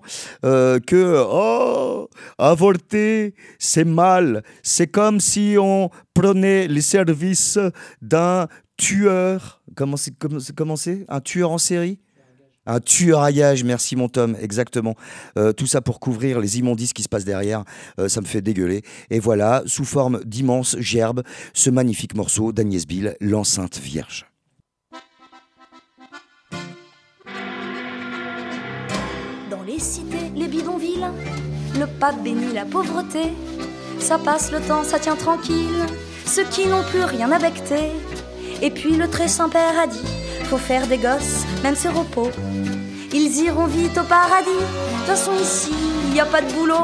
que avorter c'est mal, c'est comme si on prenait les services d'un tueur. Comment c'est un tueur en série? Un tueur à gages, merci mon Tom, exactement. Tout ça pour couvrir les immondices qui se passent derrière, ça me fait dégueuler. Et voilà, sous forme d'immenses gerbes, ce magnifique morceau d'Agnès Bill, L'enceinte vierge. Dans les cités, les bidonvilles, le pape bénit la pauvreté. Ça passe le temps, ça tient tranquille, ceux qui n'ont plus rien à becter. Et puis le très saint père a dit, faut faire des gosses, même ces repos. Ils iront vite au paradis, de toute façon ici, y a pas de boulot.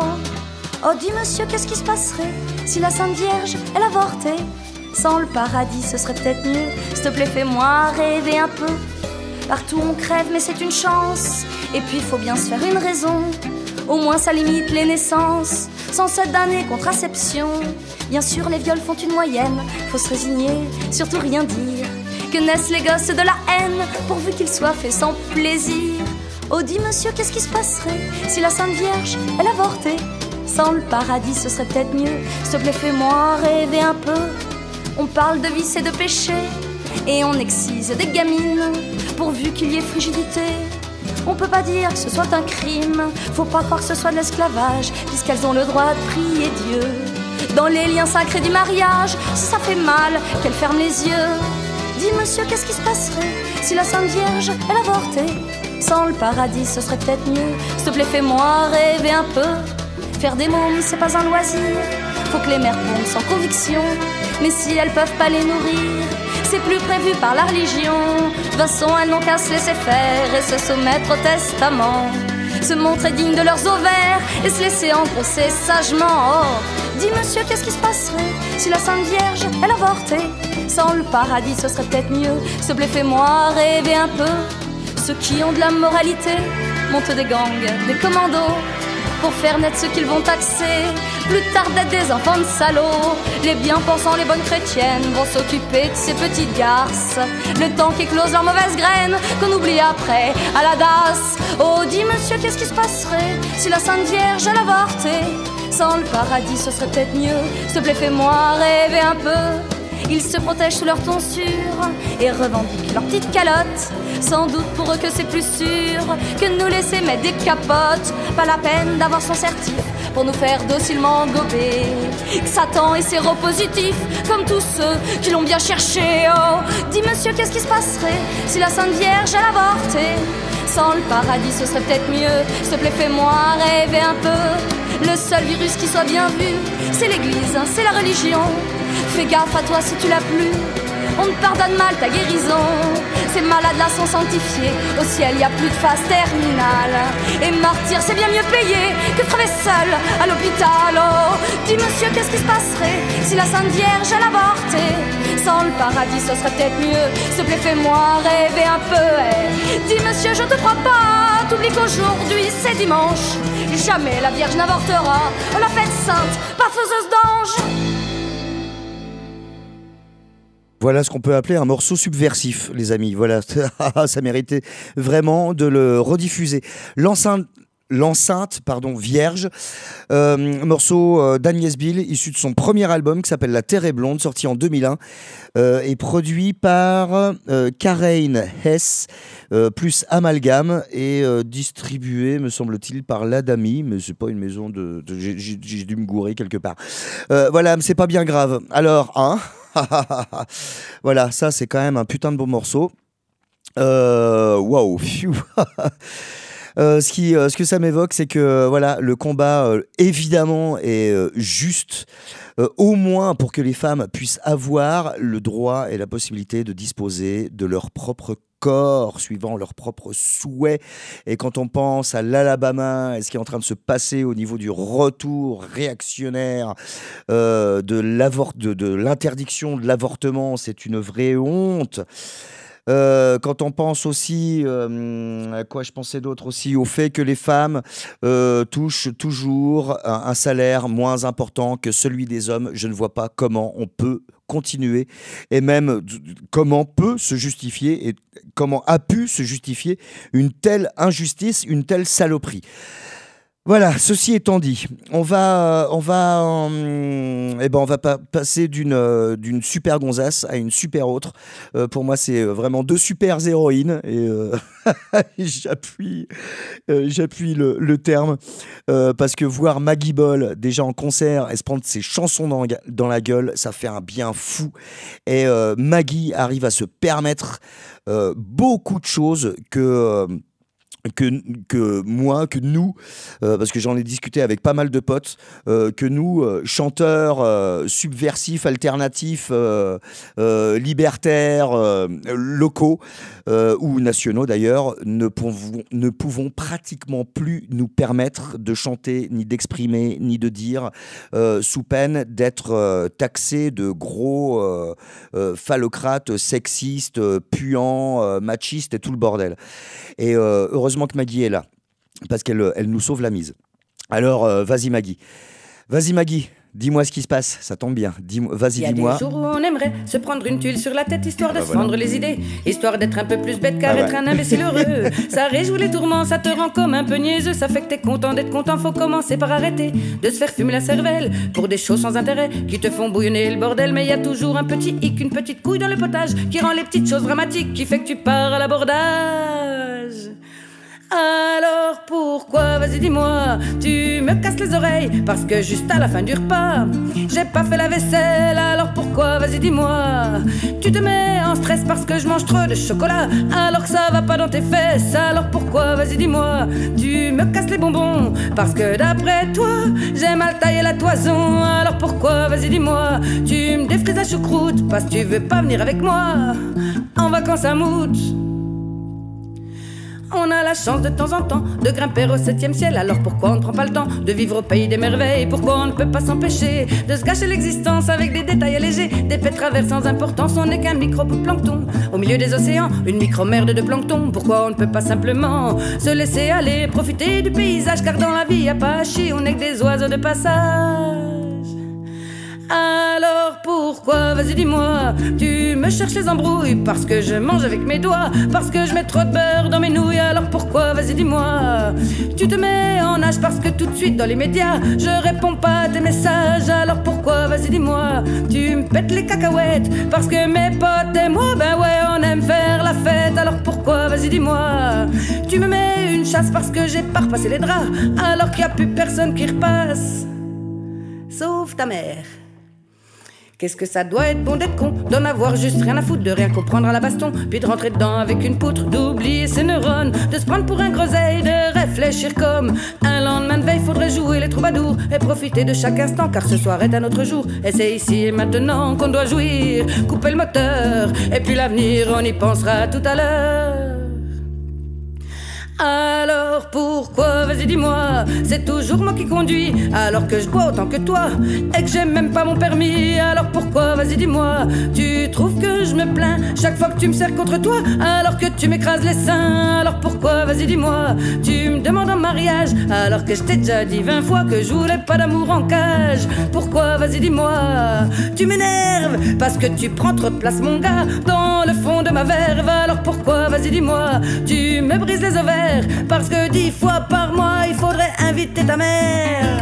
Oh dis monsieur, qu'est-ce qui se passerait si la Sainte Vierge, elle avortait? Sans le paradis, ce serait peut-être mieux. S'il te plaît, fais-moi rêver un peu. Partout on crève, mais c'est une chance. Et puis faut bien se faire une raison. Au moins ça limite les naissances. 107 d'années, contraception. Bien sûr les viols font une moyenne. Faut se résigner, surtout rien dire. Que naissent les gosses de la haine, pourvu qu'ils soient faits sans plaisir. Oh dis monsieur, qu'est-ce qui se passerait si la Sainte Vierge, elle avortait? Sans le paradis, ce serait peut-être mieux. S'il te plaît, fais-moi rêver un peu. On parle de vice et de péché, et on excise des gamines, pourvu qu'il y ait frigidité. On peut pas dire que ce soit un crime, faut pas croire que ce soit de l'esclavage, puisqu'elles ont le droit de prier Dieu. Dans les liens sacrés du mariage, si ça fait mal, qu'elles ferment les yeux. Dis monsieur, qu'est-ce qui se passerait si la Sainte Vierge, elle avortait? Sans le paradis, ce serait peut-être mieux. S'il te plaît, fais-moi rêver un peu. Faire des mômes, c'est pas un loisir. Faut que les mères pondent sans conviction. Mais si elles peuvent pas les nourrir, c'est plus prévu par la religion. De toute façon, elles n'ont qu'à se laisser faire et se soumettre au testament. Se montrer digne de leurs ovaires et se laisser engrosser sagement. Oh, dis monsieur, qu'est-ce qui se passerait si la Sainte Vierge, elle avortait? Sans le paradis, ce serait peut-être mieux. S'il te plaît, fais-moi rêver un peu. Ceux qui ont de la moralité montent des gangs, des commandos, pour faire naître ceux qu'ils vont taxer. Plus tard d'être des enfants de salauds. Les bien-pensants, les bonnes chrétiennes vont s'occuper de ces petites garces. Le temps qu'éclosent leurs mauvaises graines, qu'on oublie après à la DAS. Oh, dis monsieur, qu'est-ce qui se passerait si la Sainte Vierge, elle avortait? Sans le paradis, ce serait peut-être mieux. S'il te plaît, fais-moi rêver un peu. Ils se protègent sous leur tonsure et revendiquent leurs petites calottes. Sans doute pour eux que c'est plus sûr que de nous laisser mettre des capotes. Pas la peine d'avoir son certif pour nous faire docilement gober. Que Satan est séropositif comme tous ceux qui l'ont bien cherché. Oh, dis monsieur, qu'est-ce qui se passerait si la Sainte Vierge, elle avortait? Sans le paradis, ce serait peut-être mieux. S'il te plaît, fais-moi rêver un peu. Le seul virus qui soit bien vu, c'est l'église, c'est la religion. Fais gaffe à toi si tu l'as plus. On te pardonne mal ta guérison. Ces malades-là sont sanctifiés. Au ciel, y a plus de phase terminale. Et martyr, c'est bien mieux payé que crever seul à l'hôpital. Oh, dis monsieur, qu'est-ce qui se passerait si la Sainte Vierge, elle avortait? Sans le paradis, ce serait peut-être mieux. S'il te plaît, fais-moi rêver un peu. Dis monsieur, je te crois pas. T'oublies qu'aujourd'hui, c'est dimanche. Jamais la Vierge n'avortera. On l'a faite sainte, pas faiseuse d'ange. Voilà ce qu'on peut appeler un morceau subversif, les amis. Voilà, ça méritait vraiment de le rediffuser. L'enceinte vierge, morceau d'Agnès Bill, issu de son premier album qui s'appelle La Terre est blonde, sorti en 2001, et produit par Karen Hess, plus Amalgame, et distribué, me semble-t-il, par l'Adami, mais c'est pas une maison j'ai dû me gourer quelque part. Voilà, mais c'est pas bien grave. Alors, voilà, ça c'est quand même un putain de beau morceau. Waouh, pfiou. Ce que ça m'évoque, c'est que voilà, le combat évidemment est juste, au moins pour que les femmes puissent avoir le droit et la possibilité de disposer de leur propre corps suivant leurs propres souhaits. Et quand on pense à l'Alabama et ce qui est en train de se passer au niveau du retour réactionnaire de l'interdiction de l'avortement, c'est une vraie honte. Quand on pense aussi, à quoi je pensais d'autre aussi, au fait que les femmes touchent toujours un salaire moins important que celui des hommes, je ne vois pas comment on peut continuer et même comment peut se justifier et comment a pu se justifier une telle injustice, une telle saloperie. Voilà, ceci étant dit, on va passer d'une super gonzasse à une super autre. Pour moi, c'est vraiment deux super héroïnes et j'appuie le terme parce que voir Maggie Ball déjà en concert et se prendre ses chansons dans la gueule, ça fait un bien fou. Et Maggie arrive à se permettre beaucoup de choses que nous, parce que j'en ai discuté avec pas mal de potes, que nous, chanteurs subversifs, alternatifs, libertaires, locaux ou nationaux d'ailleurs, ne pouvons pratiquement plus nous permettre de chanter, ni d'exprimer, ni de dire, sous peine d'être taxés de gros phallocrates, sexistes, puants, machistes et tout le bordel. Et heureusement que Maggie est là, parce qu'elle nous sauve la mise. Alors, vas-y Maggie, dis-moi ce qui se passe, ça tombe bien. Vas-y, dis-moi. Il y a des jours où on aimerait se prendre une tuile sur la tête, histoire de se fendre les idées, histoire d'être un peu plus bête qu'à être un imbécile heureux. Ça réjouit les tourments, ça te rend comme un peu niaiseux, ça fait que t'es content d'être content, faut commencer par arrêter de se faire fumer la cervelle pour des choses sans intérêt qui te font bouillonner le bordel. Mais il y a toujours un petit hic, une petite couille dans le potage qui rend les petites choses dramatiques, qui fait que tu pars à l'abordage. Alors pourquoi, vas-y dis-moi, tu me casses les oreilles parce que juste à la fin du repas j'ai pas fait la vaisselle. Alors pourquoi, vas-y dis-moi, tu te mets en stress parce que je mange trop de chocolat alors que ça va pas dans tes fesses. Alors pourquoi, vas-y dis-moi, tu me casses les bonbons parce que d'après toi j'ai mal taillé la toison. Alors pourquoi, vas-y dis-moi, tu me défrises la choucroute parce que tu veux pas venir avec moi en vacances à Mout. On a la chance de temps en temps de grimper au 7e ciel. Alors pourquoi on ne prend pas le temps de vivre au pays des merveilles? Pourquoi on ne peut pas s'empêcher de se gâcher l'existence avec des détails allégés, des faits travers sans importance? On n'est qu'un micro-plancton au milieu des océans, une micro-merde de plancton. Pourquoi on ne peut pas simplement se laisser aller, profiter du paysage? Car dans la vie y a pas à chier, on n'est que des oiseaux de passage. Alors pourquoi, vas-y dis-moi, tu me cherches les embrouilles parce que je mange avec mes doigts, parce que je mets trop de beurre dans mes nouilles? Alors pourquoi, vas-y dis-moi, tu te mets en nage parce que tout de suite dans les médias je réponds pas à tes messages? Alors pourquoi, vas-y dis-moi, tu me pètes les cacahuètes parce que mes potes et moi, ben ouais, on aime faire la fête? Alors pourquoi, vas-y dis-moi, tu me mets une chasse parce que j'ai pas repassé les draps alors qu'il y a plus personne qui repasse sauf ta mère? Qu'est-ce que ça doit être bon d'être con, d'en avoir juste rien à foutre, de rien comprendre à la baston, puis de rentrer dedans avec une poutre, d'oublier ses neurones, de se prendre pour un groseille, de réfléchir comme un lendemain de veille. Faudrait jouer les troubadours et profiter de chaque instant, car ce soir est un autre jour et c'est ici et maintenant qu'on doit jouir. Couper le moteur et puis l'avenir, on y pensera tout à l'heure. Alors pourquoi, vas-y dis-moi, c'est toujours moi qui conduis alors que je bois autant que toi et que j'ai même pas mon permis? Alors pourquoi, vas-y dis-moi, tu trouves que je me plains chaque fois que tu me serres contre toi alors que tu m'écrases les seins? Alors pourquoi, vas-y dis-moi, tu me demandes en mariage alors que je t'ai déjà dit 20 fois que je voulais pas d'amour en cage? Pourquoi, vas-y dis-moi, tu m'énerves parce que tu prends trop de place mon gars dans le fond de ma verve? Alors pourquoi, vas-y dis-moi, tu me brises les ovaires parce que 10 fois par mois il faudrait inviter ta mère?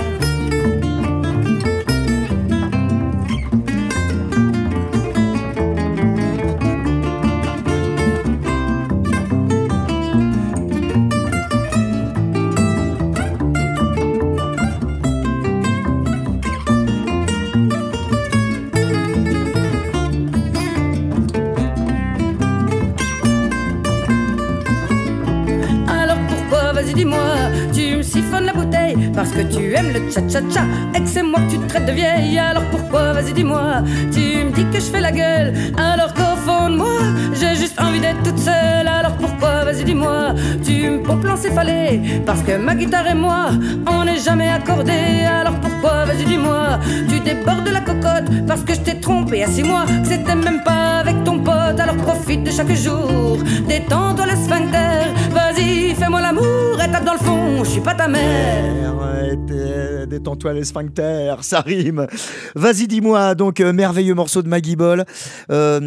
Dis-moi, tu me siphonnes la bouteille parce que tu aimes le cha-cha-cha et que c'est moi que tu traites de vieille. Alors pourquoi, vas-y dis-moi, tu me dis que je fais la gueule alors qu'au fond de moi j'ai juste envie d'être toute seule? Alors pourquoi, vas-y dis-moi, tu me pompes l'encéphalée parce que ma guitare et moi on n'est jamais accordés? Alors pourquoi, vas-y dis-moi, tu débordes de la cocotte parce que je t'ai trompé à 6 mois, que c'était même pas avec ton pote? Alors profite de chaque jour, détends-toi le sphincter, vas-y fais-moi l'amour et tape dans le fond, je suis pas ta mère. Détends-toi les sphincters, ça rime. Vas-y dis-moi, donc merveilleux morceau de Maggie Ball. Pas la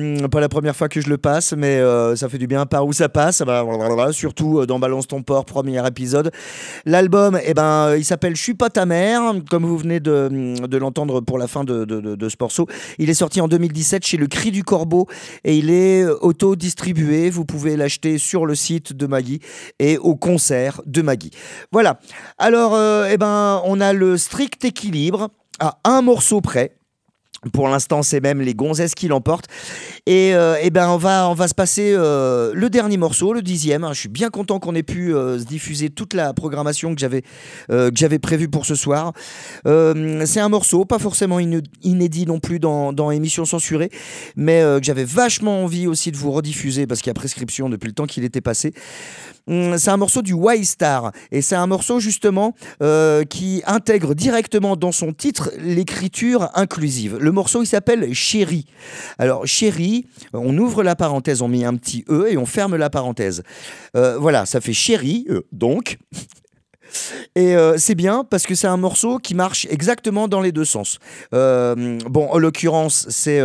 première fois que je le passe, mais ça fait du bien par où ça passe. Surtout dans Balance ton port, premier épisode. L'album, il s'appelle Je suis pas ta mère, comme vous venez de l'entendre pour la fin de ce morceau. Il est sorti en 2017 chez Le Cri du Corbeau et il est auto-distribué. Vous pouvez l'acheter sur le site de Maggie et au concert de Maggie. Voilà. Alors, on a le strict équilibre à un morceau près. Pour l'instant, c'est même les gonzesses qui l'emportent. Et on va se passer le dernier morceau, le 10e. Je suis bien content qu'on ait pu se diffuser toute la programmation que j'avais prévue pour ce soir. C'est un morceau, pas forcément inédit non plus dans Émission Censurée, mais que j'avais vachement envie aussi de vous rediffuser parce qu'il y a prescription depuis le temps qu'il était passé. C'est un morceau du Y-Star et c'est un morceau justement qui intègre directement dans son titre l'écriture inclusive. Le morceau il s'appelle Chérie. Alors Chérie, on ouvre la parenthèse, on met un petit E et on ferme la parenthèse. Voilà, ça fait Chérie, donc. Et c'est bien parce que c'est un morceau qui marche exactement dans les deux sens. En l'occurrence, c'est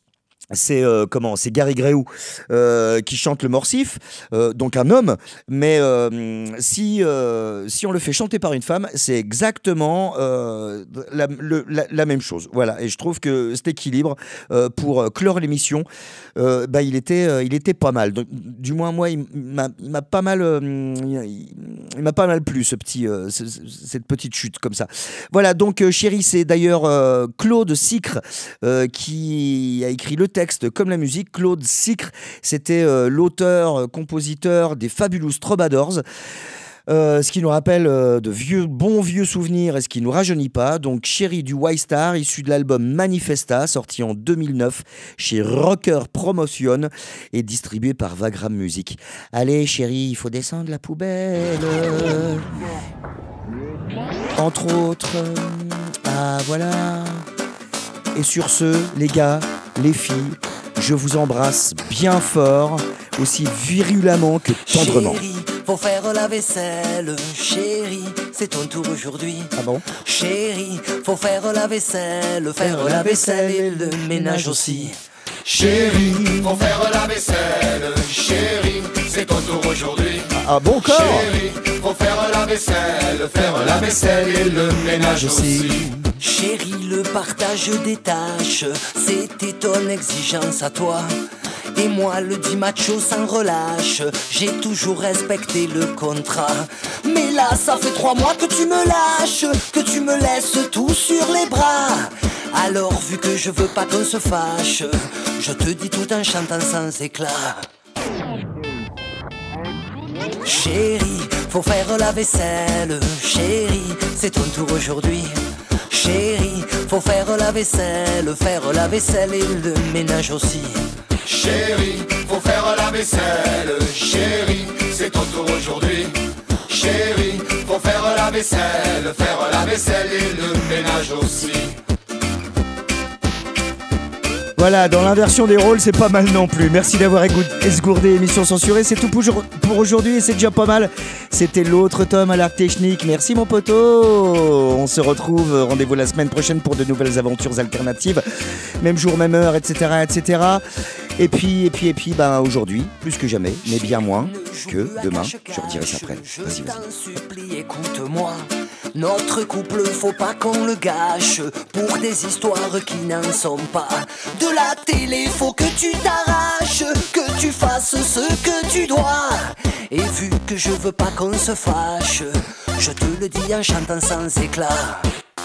Gary Gréou qui chante le morsif, donc un homme, mais si on le fait chanter par une femme, c'est exactement la même chose. Voilà, et je trouve que cet équilibre pour clore l'émission, il était pas mal. Donc, du moins moi, il m'a pas mal plu cette petite chute comme ça. Voilà, donc Chérie, c'est d'ailleurs Claude Sicre qui a écrit le texte comme la musique. Claude Sicre, c'était l'auteur-compositeur des Fabulous Troubadours. Ce qui nous rappelle de bons vieux souvenirs et ce qui nous rajeunit pas. Donc Chérie du Y-Star, issu de l'album Manifesta, sorti en 2009 chez Rocker Promotion et distribué par Vagram Music. Allez Chérie, il faut descendre la poubelle. Entre autres. Voilà. Et sur ce, les gars, les filles, je vous embrasse bien fort, aussi virulemment que tendrement. Chérie, faut faire la vaisselle. Chérie, c'est ton tour aujourd'hui. Ah bon? Chérie, faut faire la vaisselle. Faire la vaisselle et le ménage aussi. Chérie, faut faire la vaisselle. Chérie, c'est ton tour aujourd'hui. Ah bon encore? Chérie, faut faire la vaisselle et le ménage aussi. Chérie, le partage des tâches, c'était ton exigence à toi. Et moi, le dit macho sans relâche, j'ai toujours respecté le contrat. Mais là, ça fait 3 mois que tu me lâches, que tu me laisses tout sur les bras. Alors, vu que je veux pas qu'on se fâche, je te dis tout en chantant sans éclat. Chérie, faut faire la vaisselle. Chérie, c'est ton tour aujourd'hui. Chérie, faut faire la vaisselle et le ménage aussi. Chérie, faut faire la vaisselle. Chérie, c'est ton tour aujourd'hui. Chérie, faut faire la vaisselle et le ménage aussi. Voilà, dans l'inversion des rôles, c'est pas mal non plus. Merci d'avoir esgourdé Émission Censurée. C'est tout pour aujourd'hui et c'est déjà pas mal. C'était l'autre Tom à l'art technique. Merci mon poteau. On se retrouve, rendez-vous la semaine prochaine pour de nouvelles aventures alternatives. Même jour, même heure, etc. etc. Et puis, aujourd'hui, plus que jamais, mais bien moins que demain. Je redirai ça après. Vas-y. T'en supplie, écoute-moi. Notre couple, faut pas qu'on le gâche pour des histoires qui n'en sont pas. De la télé, faut que tu t'arraches, que tu fasses ce que tu dois. Et vu que je veux pas qu'on se fâche, je te le dis en chantant sans éclat.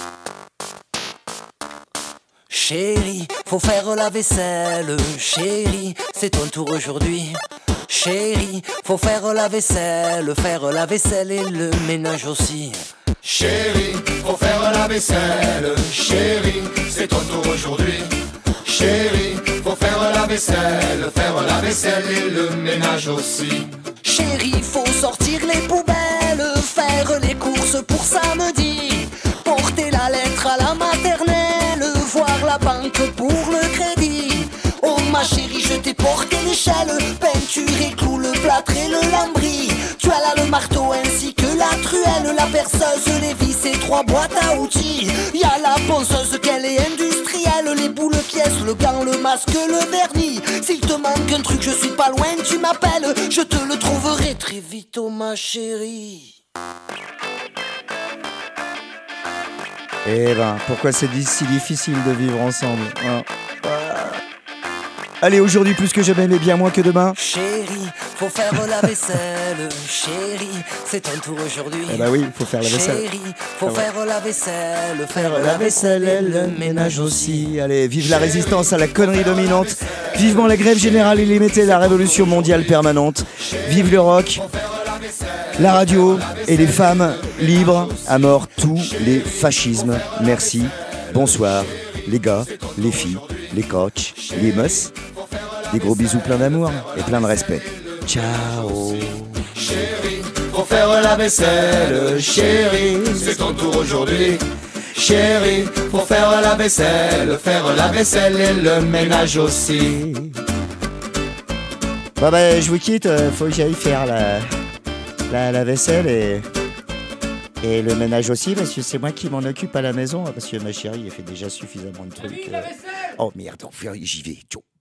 Chérie, faut faire la vaisselle. Chérie, c'est ton tour aujourd'hui. Chérie, faut faire la vaisselle et le ménage aussi. Chérie, faut faire la vaisselle. Chérie, c'est ton tour aujourd'hui. Chérie, faut faire la vaisselle et le ménage aussi. Chérie, faut sortir les poubelles, faire les courses pour samedi, porter la lettre à la maternelle, voir la banque pour le crédit. Oh ma chérie, je t'ai porté l'échelle, peinture, clou, le plâtre et le lambris. Tu as là le marteau ainsi que la truelle, la perceuse, les vis et 3 boîtes à outils. Y a la ponceuse qu'elle est industrielle, les boules pièces, le gant, le masque, le vernis. S'il te manque un truc, je suis pas loin, tu m'appelles, je te le trouverai très vite, oh ma chérie. Eh ben, pourquoi c'est si difficile de vivre ensemble, hein? Allez, aujourd'hui plus que jamais, mais bien moins que demain. Chérie, faut faire la vaisselle. Chérie, c'est ton tour aujourd'hui. Eh ben oui, faut faire la vaisselle. Chérie, faut faire la vaisselle. Faire la vaisselle et le ménage aussi. Allez, vive la résistance à la connerie dominante. Vivement la grève générale illimitée, la révolution mondiale permanente. Vive le rock, la radio et les femmes libres. À mort tous les fascismes. Merci, bonsoir, les gars, les filles, les coachs, les meufs. Des gros bisous plein d'amour et plein de respect. Ciao. Chérie, faut faire la vaisselle. Chérie, c'est ton tour aujourd'hui. Chérie, faut faire la vaisselle et le ménage aussi. Bon bah je vous quitte, faut que j'aille faire la vaisselle et le ménage aussi, parce que c'est moi qui m'en occupe à la maison, parce que ma chérie elle fait déjà suffisamment de trucs. Oh merde, j'y vais, ciao.